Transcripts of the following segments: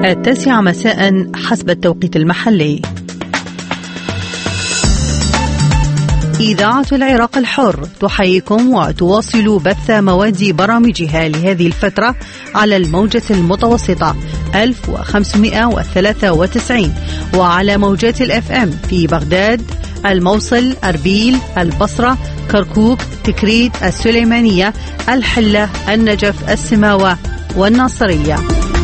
9 مساء حسب التوقيت المحلي. إذاعة العراق الحر تحييكم وتواصل بث مواد برامجها لهذه الفترة على الموجة المتوسطة 1593 وعلى موجات الFM في بغداد، الموصل، أربيل، البصرة، كركوك، تكريت، السليمانية، الحلة، النجف، السماوة والناصرية.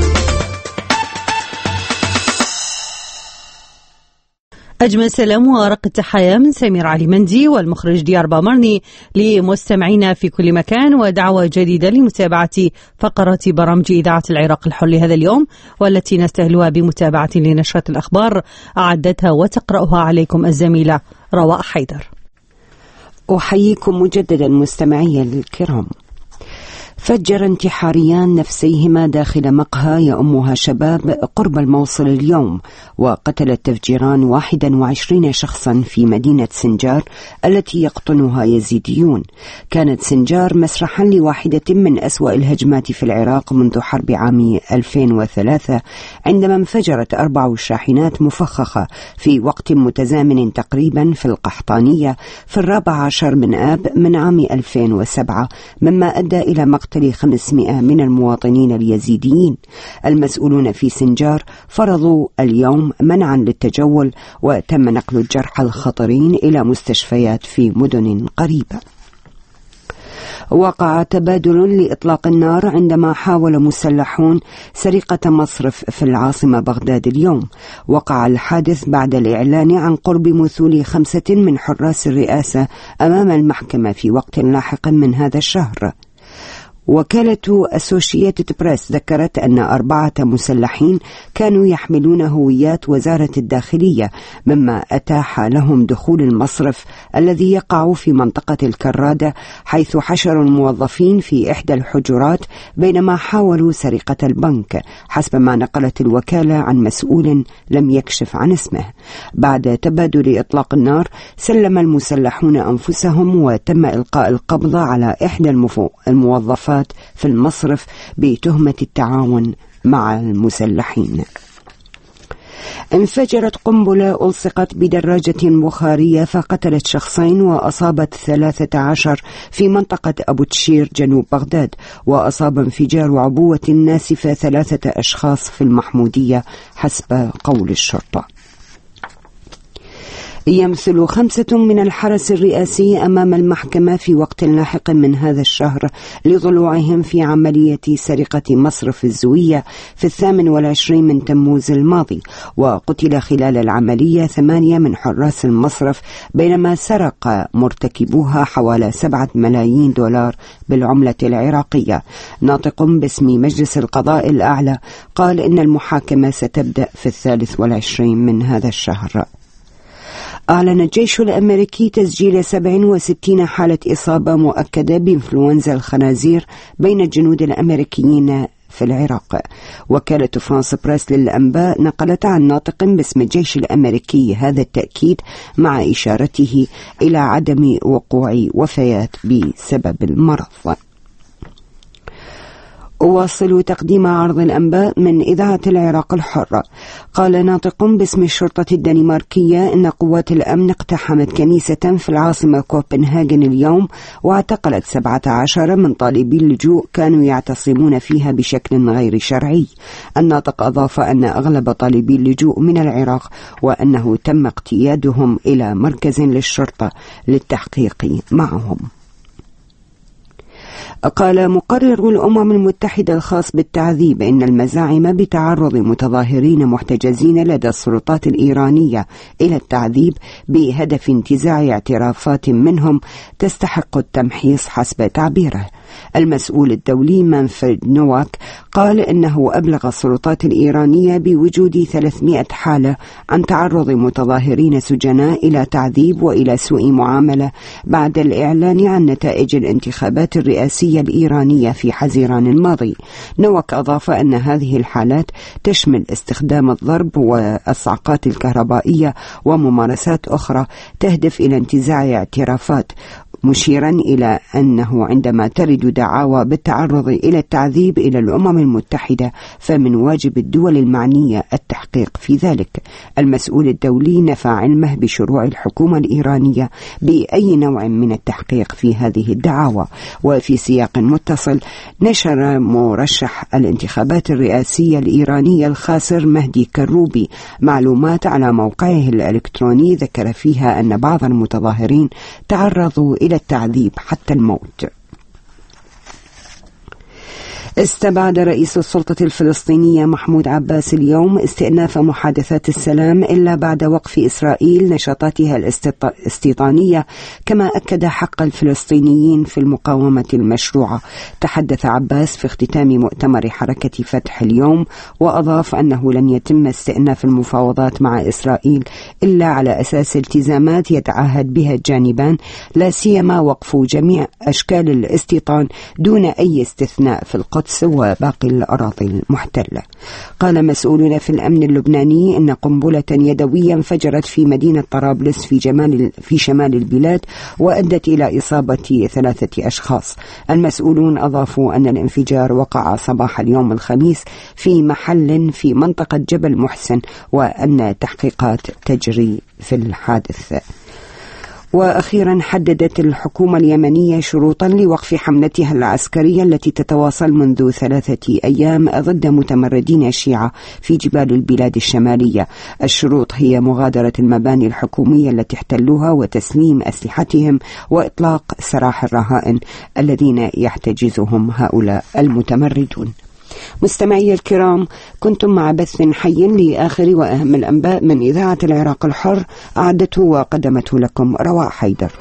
أجمل سلام وأرق التحايا من سمير علي مندي والمخرج ديار بامرني لمستمعينا في كل مكان، ودعوة جديدة لمتابعة فقرات برامج إذاعة العراق الحر لهذا اليوم، والتي نستهلها بمتابعة لنشرة الأخبار أعدتها وتقرأها عليكم الزميلة رواء حيدر. أحييكم مجددا مستمعي الكرام. فجر انتحاريان نفسيهما داخل مقهى يأمها شباب قرب الموصل اليوم، وقتل التفجيران 21 شخصا في مدينة سنجار التي يقطنها يزيديون. كانت سنجار مسرحا لواحدة من أسوأ الهجمات في العراق منذ حرب عام 2003، عندما انفجرت 4 شاحنات مفخخة في وقت متزامن تقريبا في القحطانية في 14 من آب من عام 2007، مما أدى إلى مقتل 500 من المواطنين اليزيديين. المسؤولون في سنجار فرضوا اليوم منعا للتجول، وتم نقل الجرحى الخطرين إلى مستشفيات في مدن قريبة. وقع تبادل لإطلاق النار عندما حاول مسلحون سرقة مصرف في العاصمة بغداد اليوم. وقع الحادث بعد الإعلان عن قرب مثول 5 من حراس الرئاسة أمام المحكمة في وقت لاحق من هذا الشهر. وكالة أسوشيتد بريس ذكرت أن 4 مسلحين كانوا يحملون هويات وزارة الداخلية، مما أتاح لهم دخول المصرف الذي يقع في منطقة الكرادة، حيث حشروا الموظفين في إحدى الحجرات بينما حاولوا سرقة البنك، حسب ما نقلت الوكالة عن مسؤول لم يكشف عن اسمه. بعد تبادل إطلاق النار سلم المسلحون أنفسهم، وتم إلقاء القبض على إحدى الموظفات في المصرف بتهمة التعاون مع المسلحين. انفجرت قنبلة ألصقت بدراجة بخارية فقتلت شخصين وأصابت 13 في منطقة أبو تشير جنوب بغداد، وأصاب انفجار عبوة ناسفة 3 أشخاص في المحمودية حسب قول الشرطة. يمثل 5 من الحرس الرئاسي أمام المحكمة في وقت لاحق من هذا الشهر لضلوعهم في عملية سرقة مصرف الزوية في 28 من تموز الماضي، وقتل خلال العملية 8 من حراس المصرف، بينما سرق مرتكبوها حوالي 7 ملايين دولار بالعملة العراقية. ناطق باسم مجلس القضاء الأعلى قال إن المحاكمة ستبدأ في 23 من هذا الشهر. أعلن الجيش الأمريكي تسجيل 67 حالة إصابة مؤكدة بإنفلونزا الخنازير بين الجنود الأمريكيين في العراق. وكالة فرانس بريس للأنباء نقلت عن ناطق باسم الجيش الأمريكي هذا التأكيد، مع إشارته إلى عدم وقوع وفيات بسبب المرض. أواصل تقديم عرض الأنباء من إذاعة العراق الحرة. قال ناطق باسم الشرطة الدنماركية إن قوات الأمن اقتحمت كنيسة في العاصمة كوبنهاجن اليوم، واعتقلت 17 من طالبي اللجوء كانوا يعتصمون فيها بشكل غير شرعي. الناطق أضاف أن أغلب طالبي اللجوء من العراق، وأنه تم اقتيادهم إلى مركز للشرطة للتحقيق معهم. قال مقرر الأمم المتحدة الخاص بالتعذيب إن المزاعم بتعرض متظاهرين محتجزين لدى السلطات الإيرانية إلى التعذيب بهدف انتزاع اعترافات منهم تستحق التمحيص حسب تعبيره. المسؤول الدولي مانفرد نوواك قال إنه أبلغ السلطات الإيرانية بوجود 300 حالة عن تعرض متظاهرين سجناء إلى تعذيب وإلى سوء معاملة بعد الإعلان عن نتائج الانتخابات الرئاسية الإيرانية في حزيران الماضي. نوواك أضاف أن هذه الحالات تشمل استخدام الضرب والصعقات الكهربائية وممارسات أخرى تهدف إلى انتزاع اعترافات، مشيرا إلى أنه عندما ترد دعاوى بالتعرض إلى التعذيب إلى الأمم المتحدة فمن واجب الدول المعنية التحقيق في ذلك. المسؤول الدولي نفى علمه بشروع الحكومة الإيرانية بأي نوع من التحقيق في هذه الدعاوى. وفي سياق متصل، نشر مرشح الانتخابات الرئاسية الإيرانية الخاسر مهدي كروبي معلومات على موقعه الإلكتروني ذكر فيها أن بعض المتظاهرين تعرضوا إلى التعذيب حتى الموت. استبعد رئيس السلطة الفلسطينية محمود عباس اليوم استئناف محادثات السلام إلا بعد وقف إسرائيل نشاطاتها الاستيطانية، كما أكد حق الفلسطينيين في المقاومة المشروعة. تحدث عباس في اختتام مؤتمر حركة فتح اليوم وأضاف أنه لن يتم استئناف المفاوضات مع إسرائيل إلا على أساس التزامات يتعهد بها الجانبان، لا سيما وقف جميع أشكال الاستيطان دون أي استثناء في القدس وباقي الأراضي المحتلة. قال مسؤولون في الأمن اللبناني إن قنبلة يدوية انفجرت في مدينة طرابلس في شمال البلاد وأدت إلى إصابة 3 أشخاص. المسؤولون أضافوا أن الانفجار وقع صباح اليوم الخميس في محل في منطقة جبل محسن، وأن التحقيقات تجري في الحادث. وأخيرا، حددت الحكومة اليمنية شروطا لوقف حملتها العسكرية التي تتواصل منذ 3 أيام ضد متمردين الشيعة في جبال البلاد الشمالية. الشروط هي مغادرة المباني الحكومية التي احتلوها وتسليم أسلحتهم وإطلاق سراح الرهائن الذين يحتجزهم هؤلاء المتمردون. مستمعي الكرام، كنتم مع بث حي لآخر وأهم الأنباء من إذاعة العراق الحر، أعدته وقدمته لكم رواء حيدر.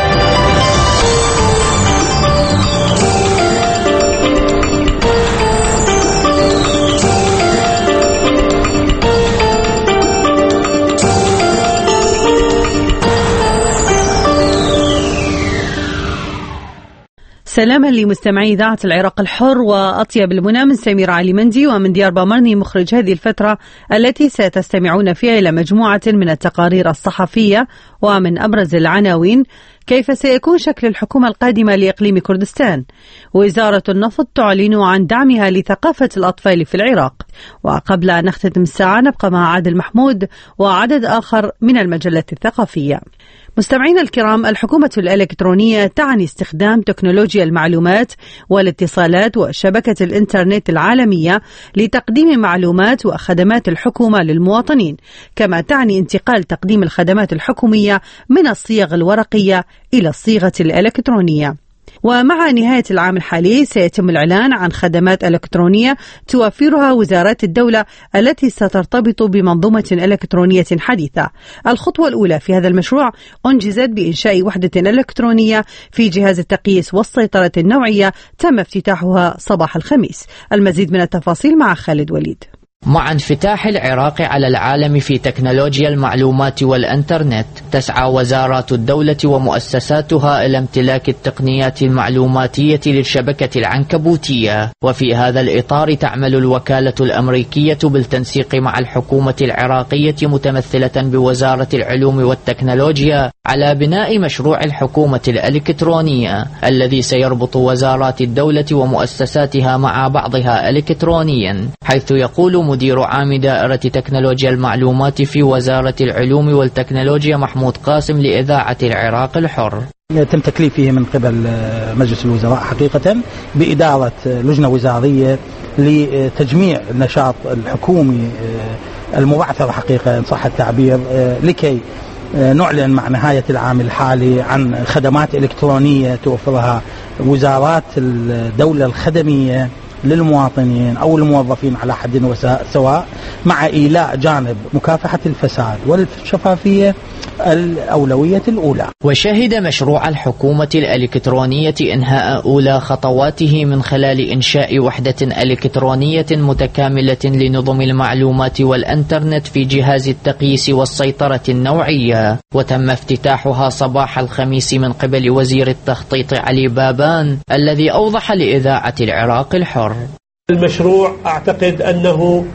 سلاما لمستمعي إذاعة العراق الحر وأطيب المنى من سمير علي مندي ومن ديار بامرني مخرج هذه الفترة التي ستستمعون فيها إلى مجموعة من التقارير الصحفية. ومن أبرز العناوين: كيف سيكون شكل الحكومة القادمة لإقليم كردستان؟ وزارة النفط تعلن عن دعمها لثقافة الأطفال في العراق. وقبل أن نختتم الساعة نبقى مع عادل محمود وعدد آخر من المجلات الثقافية. مستمعينا الكرام، الحكومة الإلكترونية تعني استخدام تكنولوجيا المعلومات والاتصالات وشبكة الإنترنت العالمية لتقديم معلومات وخدمات الحكومة للمواطنين، كما تعني انتقال تقديم الخدمات الحكومية من الصيغ الورقية إلى الصيغة الإلكترونية. ومع نهاية العام الحالي سيتم الإعلان عن خدمات إلكترونية توفرها وزارات الدولة التي سترتبط بمنظومة إلكترونية حديثة. الخطوة الأولى في هذا المشروع أنجزت بإنشاء وحدة إلكترونية في جهاز التقييس والسيطرة النوعية تم افتتاحها صباح الخميس. المزيد من التفاصيل مع خالد وليد. مع انفتاح العراق على العالم في تكنولوجيا المعلومات والإنترنت، تسعى وزارات الدولة ومؤسساتها إلى امتلاك التقنيات المعلوماتية للشبكة العنكبوتية. وفي هذا الإطار تعمل الوكالة الأمريكية بالتنسيق مع الحكومة العراقية متمثلة بوزارة العلوم والتكنولوجيا على بناء مشروع الحكومة الإلكترونية الذي سيربط وزارات الدولة ومؤسساتها مع بعضها إلكترونيا، حيث يقول مدير عام دائرة تكنولوجيا المعلومات في وزارة العلوم والتكنولوجيا محمود قاسم لإذاعة العراق الحر: يتم تكليفه من قبل مجلس الوزراء حقيقة بإدارة لجنة وزارية لتجميع النشاط الحكومي المبعثر حقيقة إن صح التعبير، لكي نعلن مع نهاية العام الحالي عن خدمات إلكترونية توفرها وزارات الدولة الخدمية للمواطنين أو الموظفين على حد سواء، مع إيلاء جانب مكافحة الفساد والشفافية الأولوية الأولى. وشهد مشروع الحكومة الإلكترونية إنهاء أولى خطواته من خلال إنشاء وحدة إلكترونية متكاملة لنظم المعلومات والإنترنت في جهاز التقييس والسيطرة النوعية، وتم افتتاحها صباح الخميس من قبل وزير التخطيط علي بابان، الذي أوضح لإذاعة العراق الحر: المشروع أعتقد أنه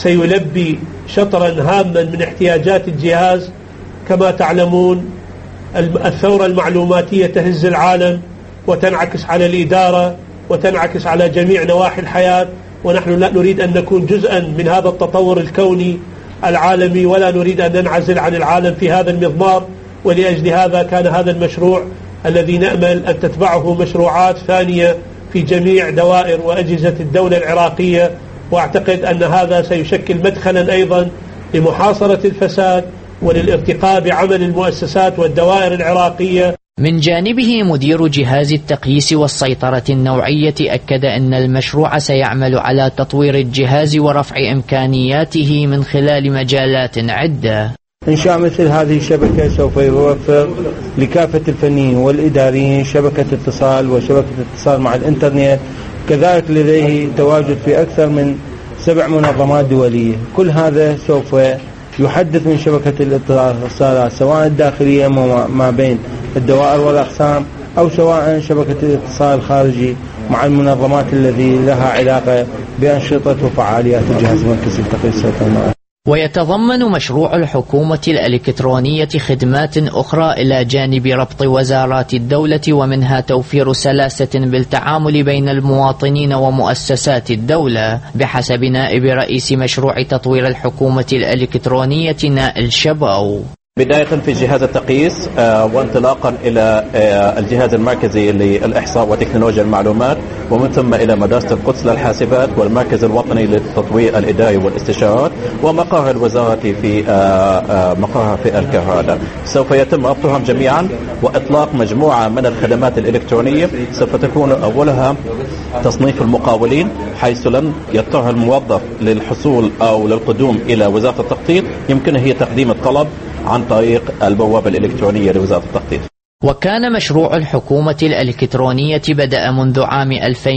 سيلبي شطرا هاما من احتياجات الجهاز. كما تعلمون الثورة المعلوماتية تهز العالم وتنعكس على الإدارة وتنعكس على جميع نواحي الحياة، ونحن لا نريد أن نكون جزءا من هذا التطور الكوني العالمي، ولا نريد أن ننعزل عن العالم في هذا المضمار. ولأجل هذا كان هذا المشروع الذي نأمل أن تتبعه مشروعات ثانية في جميع دوائر وأجهزة الدولة العراقية، وأعتقد أن هذا سيشكل مدخلا أيضا لمحاصرة الفساد وللارتقاء بعمل المؤسسات والدوائر العراقية. من جانبه مدير جهاز التقييس والسيطرة النوعية أكد أن المشروع سيعمل على تطوير الجهاز ورفع إمكانياته من خلال مجالات عدة. إنشاء مثل هذه الشبكة سوف يوفر لكافة الفنيين والإداريين شبكة اتصال وشبكة اتصال مع الإنترنت، كذلك لديه تواجد في أكثر من 7 منظمات دولية. كل هذا سوف يحدث من شبكة الاتصالات سواء الداخلية ما بين الدوائر والأقسام أو سواء شبكة الاتصال الخارجي مع المنظمات التي لها علاقة بأنشطة وفعاليات الجهاز المركزي لتقييس السيطرة. ويتضمن مشروع الحكومة الإلكترونية خدمات أخرى إلى جانب ربط وزارات الدولة، ومنها توفير سلاسة بالتعامل بين المواطنين ومؤسسات الدولة، بحسب نائب رئيس مشروع تطوير الحكومة الإلكترونية نائل شباو. بداية في جهاز التقييس وانطلاقا إلى الجهاز المركزي للإحصاء وتكنولوجيا المعلومات، ومن ثم إلى مدرسة القدس للحاسبات والمركز الوطني للتطوير الإداري والاستشارات ومقر الوزارة في مقرها في الكهرباء. سوف يتم ربطهم جميعا وإطلاق مجموعة من الخدمات الإلكترونية سوف تكون أولها تصنيف المقاولين، حيث لن يضطر الموظف للحصول أو للقدوم إلى وزارة التخطيط، يمكنه هي تقديم الطلب عن طريق البوابة الإلكترونية لوزارة التخطيط. وكان مشروع الحكومة الإلكترونية بدأ منذ عام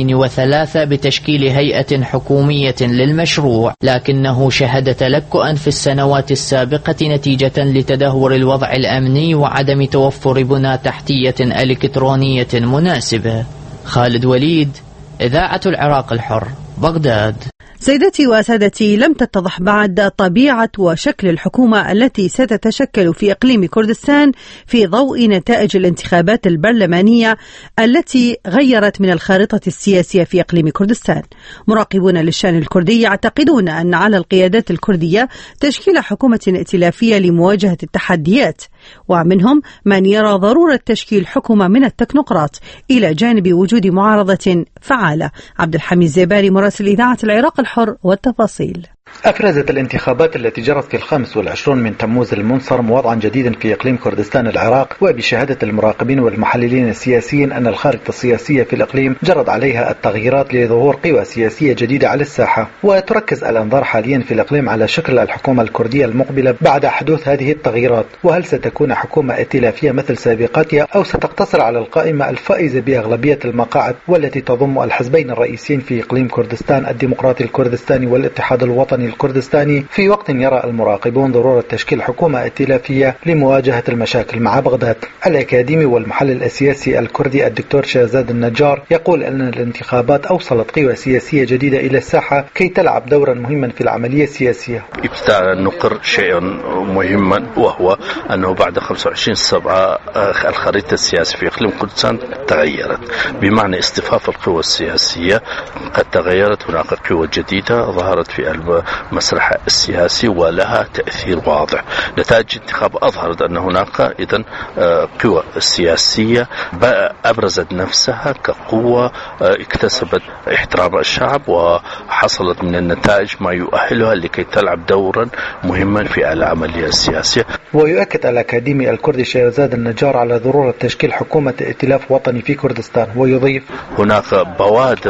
2003 بتشكيل هيئة حكومية للمشروع، لكنه شهد تلكؤا في السنوات السابقة نتيجة لتدهور الوضع الأمني وعدم توفر بنى تحتية إلكترونية مناسبة. خالد وليد، إذاعة العراق الحر، بغداد. سيدتي وسادتي، لم تتضح بعد طبيعة وشكل الحكومة التي ستتشكل في إقليم كردستان في ضوء نتائج الانتخابات البرلمانية التي غيرت من الخارطة السياسية في إقليم كردستان. مراقبون للشأن الكردي يعتقدون أن على القيادات الكردية تشكيل حكومة ائتلافية لمواجهة التحديات، ومنهم من يرى ضرورة تشكيل حكومة من التكنوقراط إلى جانب وجود معارضة فعالة. عبد الحميد زيباري، مراسل إذاعة العراق الحر، والتفاصيل. أفرزت الانتخابات التي جرت في 25 من تموز المنصرم وضعا جديدا في إقليم كردستان العراق، وبشهادة المراقبين والمحللين السياسيين أن الخارطة السياسية في الإقليم جرت عليها التغييرات لظهور قوى سياسية جديدة على الساحة. وتركز الأنظار حاليا في الإقليم على شكل الحكومة الكردية المقبلة بعد حدوث هذه التغييرات، وهل ستكون حكومة ائتلافية مثل سابقاتها أو ستقتصر على القائمة الفائزة بأغلبية المقاعد والتي تضم الحزبين الرئيسيين في إقليم كردستان، الديمقراطي الكردستاني والاتحاد الوطني الكردستاني، في وقت يرى المراقبون ضرورة تشكيل حكومة ائتلافية لمواجهة المشاكل مع بغداد. الأكاديمي والمحلل السياسي الكردي الدكتور شهزاد النجار يقول أن الانتخابات أوصلت قوى سياسية جديدة إلى الساحة كي تلعب دورا مهما في العملية السياسية. ابتدأ نقر شيئا مهما، وهو أنه بعد 25/7 الخريطة السياسية في إقليم كردستان تغيرت، بمعنى اصطفاف القوى السياسية قد تغيرت. هناك قوى جديدة ظهرت في المسرح السياسي ولها تأثير واضح. نتائج الانتخاب أظهرت أن هناك إذن قوى سياسية أبرزت نفسها كقوة اكتسبت احترام الشعب وحصلت من النتائج ما يؤهلها لكي تلعب دورا مهما في العملية السياسية. ويؤكد الأكاديمي الكردي شهزاد النجار على ضرورة تشكيل حكومة ائتلاف وطني في كردستان، ويضيف هناك بوادر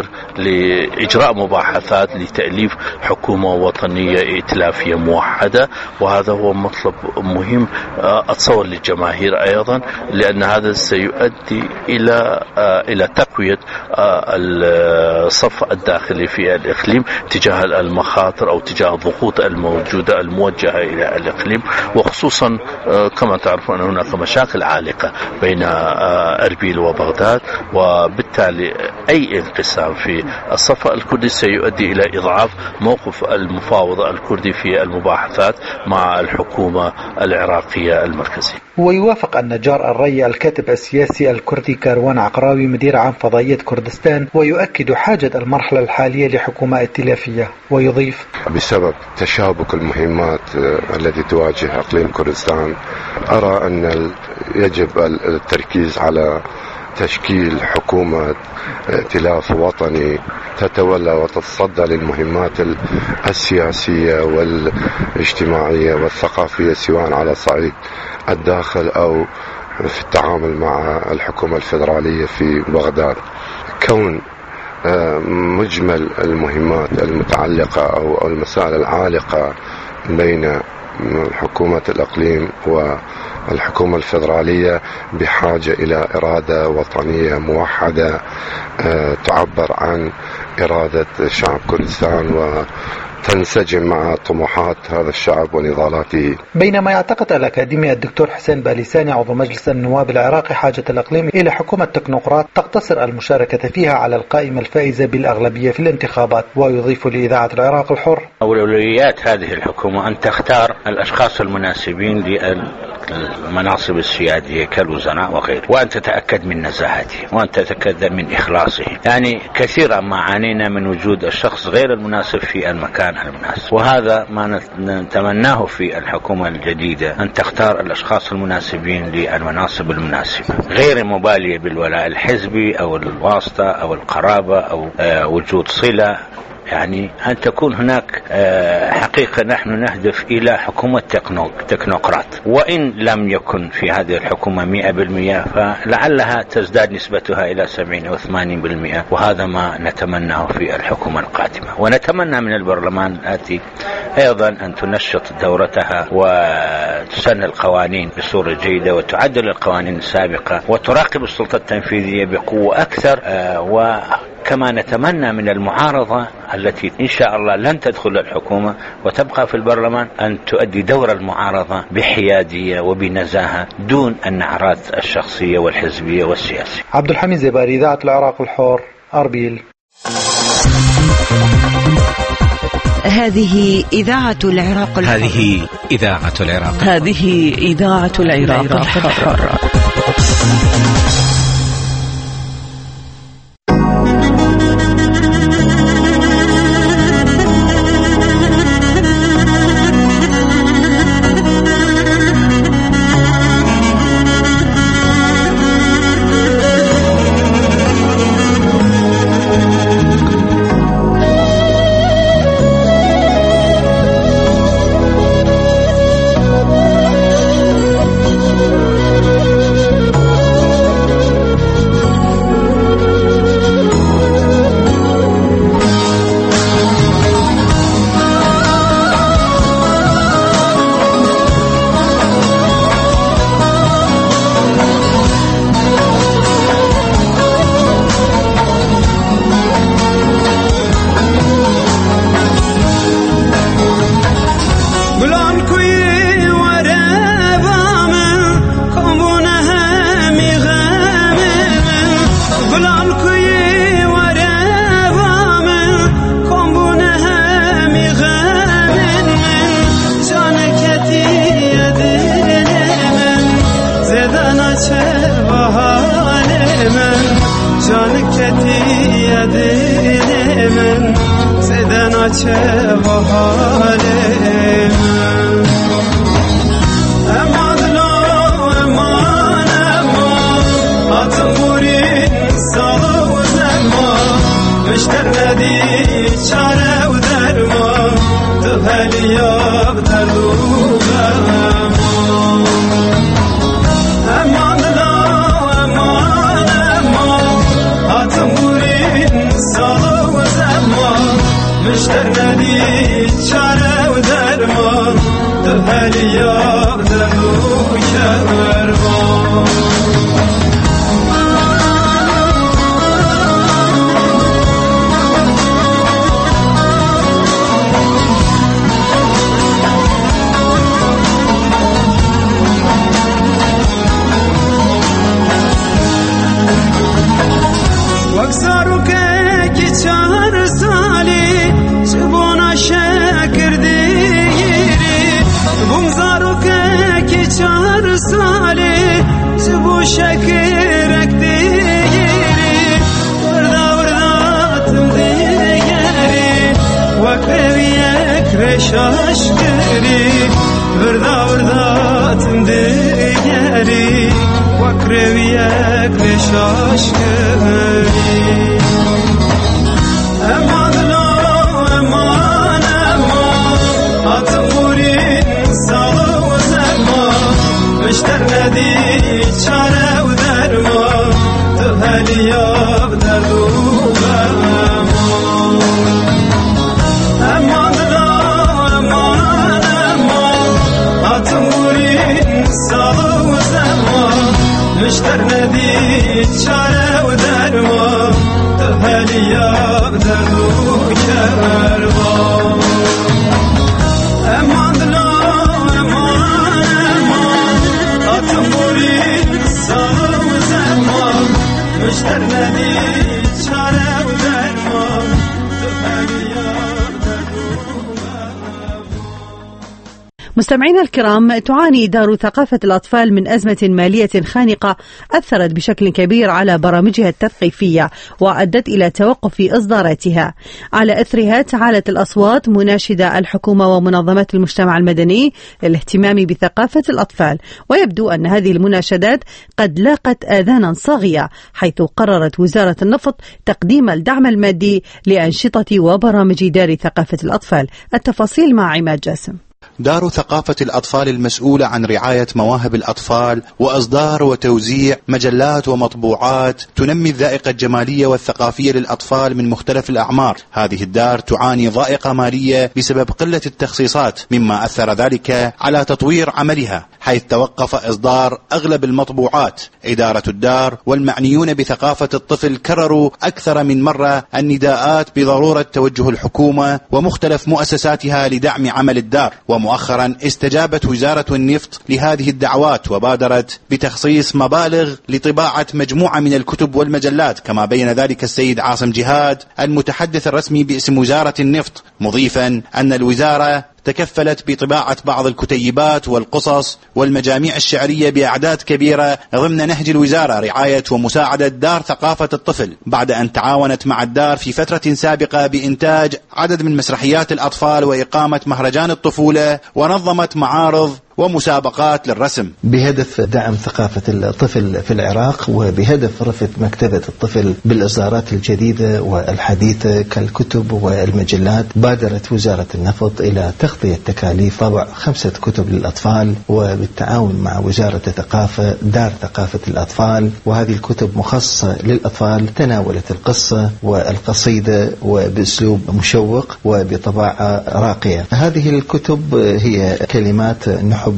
لإجراء مباحثات لتأليف حكومة وطنية ائتلافية موحدة، وهذا هو مطلب مهم أتصور للجماهير أيضا، لأن هذا سيؤدي إلى تقوية الصف الداخلي في الإقليم تجاه المخاطر أو تجاه الضغوط الموجودة الموجهة إلى الإقليم، وخصوصا كما تعرفون أن هناك مشاكل عالقة بين أربيل وبغداد، وبالتالي أي انقسام في الصف الكردي سيؤدي إلى إضعاف موقف المفاوض الكردي في المباحثات مع الحكومة العراقية المركزية. ويوافق النجار الري الكاتب السياسي الكردي كاروان عقراوي مدير عام فضائية كردستان، ويؤكد حاجة المرحلة الحالية لحكومة ائتلافية، ويضيف: بسبب تشابك المهمات التي تواجه إقليم كردستان أرى أن يجب التركيز على تشكيل حكومة ائتلاف وطني تتولى وتتصدى للمهمات السياسية والاجتماعية والثقافية سواء على صعيد الداخل أو في التعامل مع الحكومة الفيدرالية في بغداد. كون مجمل المهمات المتعلقة أو المسائل العالقة بين حكومة الإقليم والحكومة الفيدرالية بحاجة إلى إرادة وطنية موحدة تعبر عن إرادة شعب كردستان وتنسجم مع طموحات هذا الشعب ونضالاته. بينما يعتقد الأكاديمي الدكتور حسين باليساني عضو مجلس النواب العراقي حاجة الإقليم إلى حكومة تكنوقراط تقتصر المشاركة فيها على القائمة الفائزة بالأغلبية في الانتخابات، ويضيف لإذاعة العراق الحر: أولويات هذه الحكومة أن تختار الأشخاص المناسبين للمناصب السيادية كالوزراء وغيره، وأن تتأكد من نزاهته وأن تتأكد من إخلاصه. يعني كثيرا ما عانينا من وجود الشخص غير المناسب في المكان المناسب، وهذا ما نتمناه في الحكومة الجديدة، أن تختار الأشخاص المناسبين للمناصب المناسبة، غير مبالية بالولاء الحزبي أو الواسطة أو القرابة أو وجود صلة. يعني أن تكون هناك حقيقة نحن نهدف إلى حكومة تكنوقراط، وإن لم يكن في هذه الحكومة 100% فلعلها تزداد نسبتها إلى 70 أو 80%، وهذا ما نتمناه في الحكومة القادمة. ونتمنى من البرلمان الآتي أيضا أن تنشط دورتها وتسن القوانين بصورة جيدة وتعدل القوانين السابقة وتراقب السلطة التنفيذية بقوة أكثر، كما نتمنى من المعارضة التي إن شاء الله لن تدخل الحكومة وتبقى في البرلمان أن تؤدي دور المعارضة بحيادية وبنزاهة دون النعرات الشخصية والحزبية والسياسية. عبد الحميد زباري، إذاعة العراق الحر، أربيل. هذه إذاعة العراق الحر. هذه إذاعة العراق. هذه إذاعة العراق الحر. وەک زارۆکێکی چار ساڵی چ بۆ ناشێک وكريك رشاش كري وردا تنديري وكريك رشاش كري أمان أطفورين صالو زمان مشتر ندي شارع ودرما تهالي يبدلو مشتر ندي شارع ودرما تهالي يبدلو كرما مستمعينا الكرام، تعاني دار ثقافة الأطفال من أزمة مالية خانقة أثرت بشكل كبير على برامجها التثقيفية وأدت إلى توقف إصداراتها. على إثرها تعالت الأصوات مناشدة الحكومة ومنظمات المجتمع المدني للاهتمام بثقافة الأطفال، ويبدو أن هذه المناشدات قد لاقت آذانا صاغية، حيث قررت وزارة النفط تقديم الدعم المادي لأنشطة وبرامج دار ثقافة الأطفال. التفاصيل مع عماد جاسم. دار ثقافة الأطفال المسؤولة عن رعاية مواهب الأطفال وإصدار وتوزيع مجلات ومطبوعات تنمي الذائقة الجمالية والثقافية للأطفال من مختلف الأعمار. هذه الدار تعاني ضائقة مالية بسبب قلة التخصيصات، مما أثر ذلك على تطوير عملها، حيث توقف إصدار أغلب المطبوعات. إدارة الدار والمعنيون بثقافة الطفل كرروا أكثر من مرة النداءات بضرورة توجه الحكومة ومختلف مؤسساتها لدعم عمل الدار، ومؤخرا استجابت وزارة النفط لهذه الدعوات وبادرت بتخصيص مبالغ لطباعة مجموعة من الكتب والمجلات، كما بين ذلك السيد عاصم جهاد المتحدث الرسمي باسم وزارة النفط، مضيفا أن الوزارة تكفلت بطباعة بعض الكتيبات والقصص والمجاميع الشعرية بأعداد كبيرة ضمن نهج الوزارة رعاية ومساعدة دار ثقافة الطفل، بعد أن تعاونت مع الدار في فترة سابقة بإنتاج عدد من مسرحيات الأطفال وإقامة مهرجان الطفولة، ونظمت معارض ومسابقات للرسم بهدف دعم ثقافة الطفل في العراق، وبهدف رفع مكتبة الطفل بالإصدارات الجديدة والحديثة كالكتب والمجلات. بادرت وزارة النفط إلى تغطية تكاليف طبع 5 كتب للأطفال، وبالتعاون مع وزارة الثقافة دار ثقافة الأطفال، وهذه الكتب مخصصة للأطفال تناولت القصة والقصيدة وبأسلوب مشوق وبطباعة راقية. هذه الكتب هي كلمات نحبها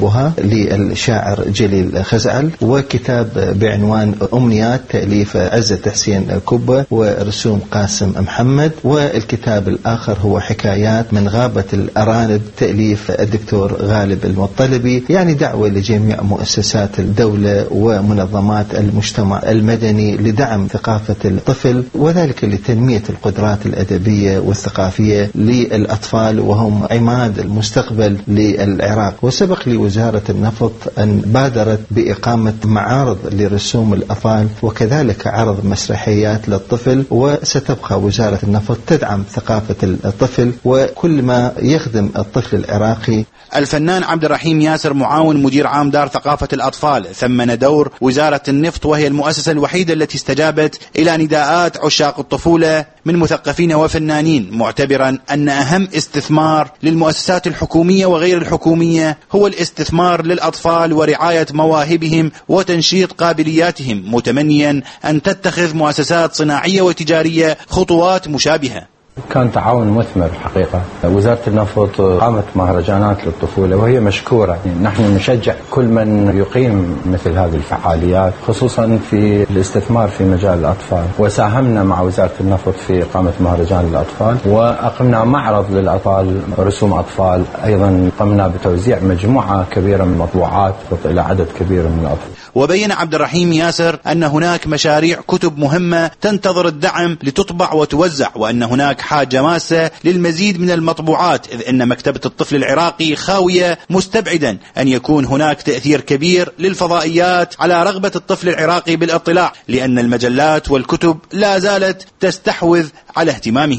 للشاعر جليل خزعل، وكتاب بعنوان أمنيات تأليف عزة حسين كبة ورسوم قاسم محمد، والكتاب الآخر هو حكايات من غابة الأرانب تأليف الدكتور غالب المطلبي. يعني دعوة لجميع مؤسسات الدولة ومنظمات المجتمع المدني لدعم ثقافة الطفل، وذلك لتنمية القدرات الأدبية والثقافية للأطفال، وهم عماد المستقبل للعراق. وسبق لوزارة النفط أن بادرت بإقامة معارض لرسوم الأطفال وكذلك عرض مسرحيات للطفل، وستبقى وزارة النفط تدعم ثقافة الطفل وكل ما يخدم الطفل العراقي. الفنان عبد الرحيم ياسر معاون مدير عام دار ثقافة الأطفال ثمن دور وزارة النفط، وهي المؤسسة الوحيدة التي استجابت إلى نداءات عشاق الطفولة من مثقفين وفنانين، معتبرا أن أهم استثمار للمؤسسات الحكومية وغير الحكومية هو الاستثمار للأطفال ورعاية مواهبهم وتنشيط قابلياتهم، متمنيا أن تتخذ مؤسسات صناعية وتجارية خطوات مشابهة. كان تعاون مثمر حقيقة. وزارة النفط قامت مهرجانات للطفولة وهي مشكورة. نحن نشجع كل من يقيم مثل هذه الفعاليات، خصوصا في الاستثمار في مجال الأطفال، وساهمنا مع وزارة النفط في إقامة مهرجان للأطفال، وأقمنا معرض للأطفال رسوم أطفال. أيضا قمنا بتوزيع مجموعة كبيرة من المطبوعات إلى عدد كبير من الأطفال. وبين عبد الرحيم ياسر أن هناك مشاريع كتب مهمة تنتظر الدعم لتطبع وتوزع، وأن هناك حاجة ماسة للمزيد من المطبوعات، إذ أن مكتبة الطفل العراقي خاوية، مستبعدا أن يكون هناك تأثير كبير للفضائيات على رغبة الطفل العراقي بالاطلاع، لأن المجلات والكتب لا زالت تستحوذ على اهتمامه.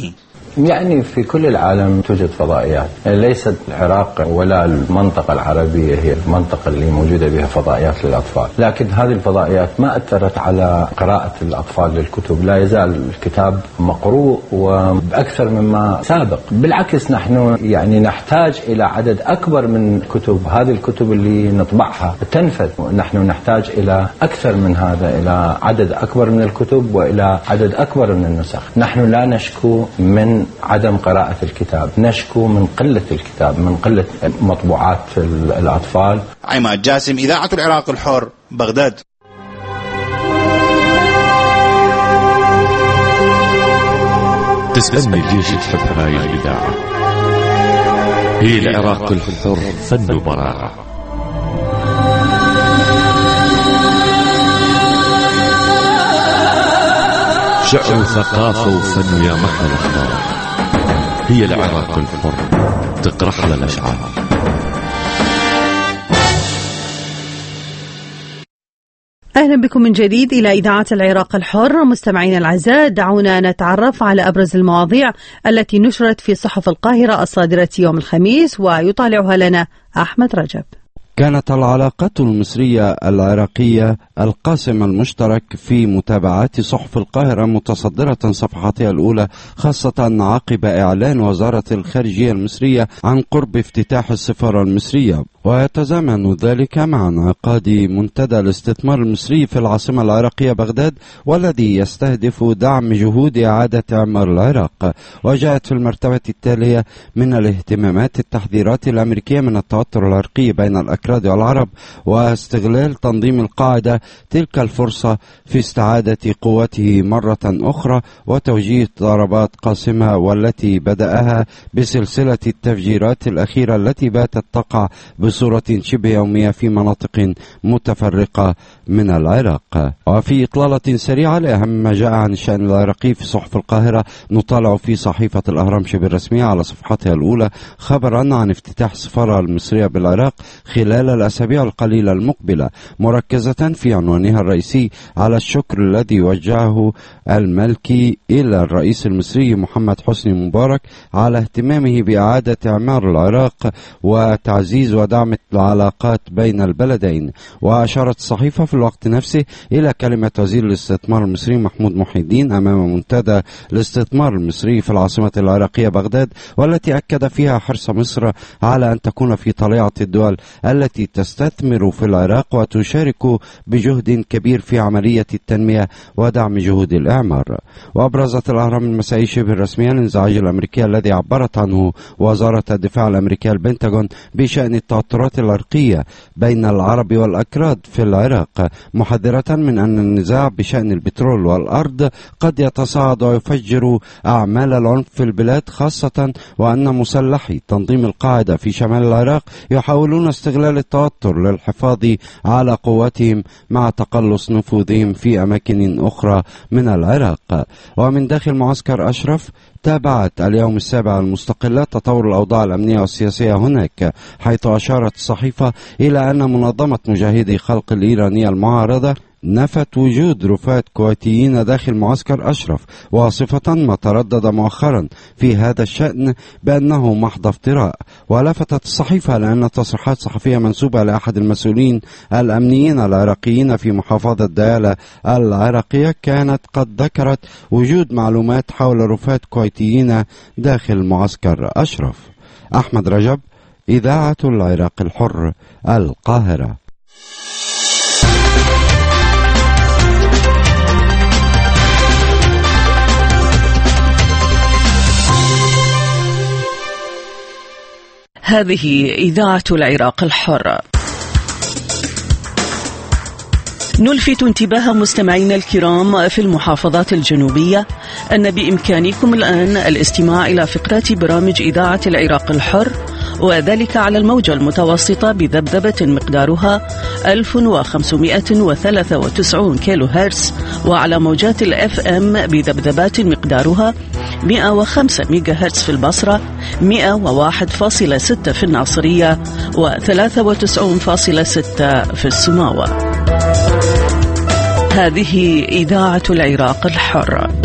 يعني في كل العالم توجد فضائيات، ليست العراق ولا المنطقة العربية هي المنطقة اللي موجودة بها فضائيات للأطفال، لكن هذه الفضائيات ما أثرت على قراءة الأطفال للكتب. لا يزال الكتاب مقروء وبأكثر مما سابق، بالعكس نحن يعني نحتاج إلى عدد أكبر من كتب. هذه الكتب اللي نطبعها تنفذ، نحن نحتاج إلى أكثر من هذا، إلى عدد أكبر من الكتب وإلى عدد أكبر من النسخ. نحن لا نشكو من عدم قراءة الكتاب، نشكو من قلة الكتاب، من قلة مطبوعات الأطفال. عماد جاسم، إذاعة العراق الحر، بغداد. تسألني ليش تحب هاي الإذاعة؟ هي العراق الحر، فن وبراعة. شعر وثقافة وفن يا محلى الأخبار. هي العراق الحر، تقرح لنا الأشعار. أهلا بكم من جديد إلى إذاعة العراق الحر. مستمعينا الأعزاء، دعونا نتعرف على أبرز المواضيع التي نشرت في صحف القاهرة الصادرة يوم الخميس، ويطالعها لنا أحمد رجب. كانت العلاقات المصرية العراقية القاسم المشترك في متابعات صحف القاهرة متصدرة صفحتها الأولى، خاصة عقب إعلان وزارة الخارجية المصرية عن قرب افتتاح السفارة المصرية، ويتزامن ذلك مع انعقاد منتدى الاستثمار المصري في العاصمة العراقية بغداد، والذي يستهدف دعم جهود إعادة إعمار العراق. وجاءت في المرتبة التالية من الاهتمامات التحذيرات الأمريكية من التوتر العرقي بين الأكراد والعرب، واستغلال تنظيم القاعدة تلك الفرصة في استعادة قوته مرة أخرى، وتوجيه ضربات قاسمة والتي بدأها بسلسلة التفجيرات الأخيرة التي باتت تقع بصورة شبه يومية في مناطق متفرقة من العراق. وفي إطلالة سريعة لأهم ما جاء عن الشأن العراقي في صحف القاهرة، نطالع في صحيفة الأهرام شبه الرسمية على صفحتها الأولى خبرا عن افتتاح السفارة المصرية بالعراق خلال الأسابيع القليلة المقبلة، مركزة في عنوانها الرئيسي على الشكر الذي وجهه الملكي إلى الرئيس المصري محمد حسني مبارك على اهتمامه بإعادة إعمار العراق وتعزيز ودعم العلاقات بين البلدين. وأشارت الصحيفة في الوقت نفسه إلى كلمة وزير الاستثمار المصري محمود محي الدين أمام منتدى الاستثمار المصري في العاصمة العراقية بغداد، والتي أكد فيها حرص مصر على أن تكون في طليعة الدول التي تستثمر في العراق وتشارك بجهد كبير في عملية التنمية ودعم جهود الإعمار. وأبرزت الأهرام المسائي شبه الرسمية الانزعاج الأمريكي الذي عبرت عنه وزارة الدفاع الأمريكية البنتاغون بشأن التوترات العرقية بين العرب والأكراد في العراق، محذرة من أن النزاع بشأن البترول والأرض قد يتصاعد ويفجر أعمال العنف في البلاد، خاصة وأن مسلحي تنظيم القاعدة في شمال العراق يحاولون استغلال التوتر للحفاظ على قوتهم مع تقلص نفوذهم في أماكن أخرى من العراق. ومن داخل معسكر أشرف، تابعت اليوم السابع المستقلة تطور الأوضاع الأمنية والسياسية هناك، حيث أشارت الصحيفة إلى أن منظمة مجاهدي خلق الإيرانية المعارضة نفت وجود رفات كويتيين داخل معسكر أشرف، واصفة ما تردد مؤخرا في هذا الشأن بأنه محض افتراء. ولفتت الصحيفة لأن تصريحات صحفية منسوبة لأحد المسؤولين الأمنيين العراقيين في محافظة ديالى العراقية كانت قد ذكرت وجود معلومات حول رفات كويتيين داخل معسكر أشرف. أحمد رجب، إذاعة العراق الحر، القاهرة. هذه إذاعة العراق الحر. نلفت انتباه مستمعينا الكرام في المحافظات الجنوبية أن بإمكانكم الآن الاستماع إلى فقرات برامج إذاعة العراق الحر، وذلك على الموجة المتوسطة بذبذبة مقدارها 1593 كيلو هرتز، وعلى موجات الأف أم بذبذبات مقدارها 105 ميجا هرتز في البصرة، 101.6 في الناصرية، و93.6 في السماوة. هذه إذاعة العراق الحر.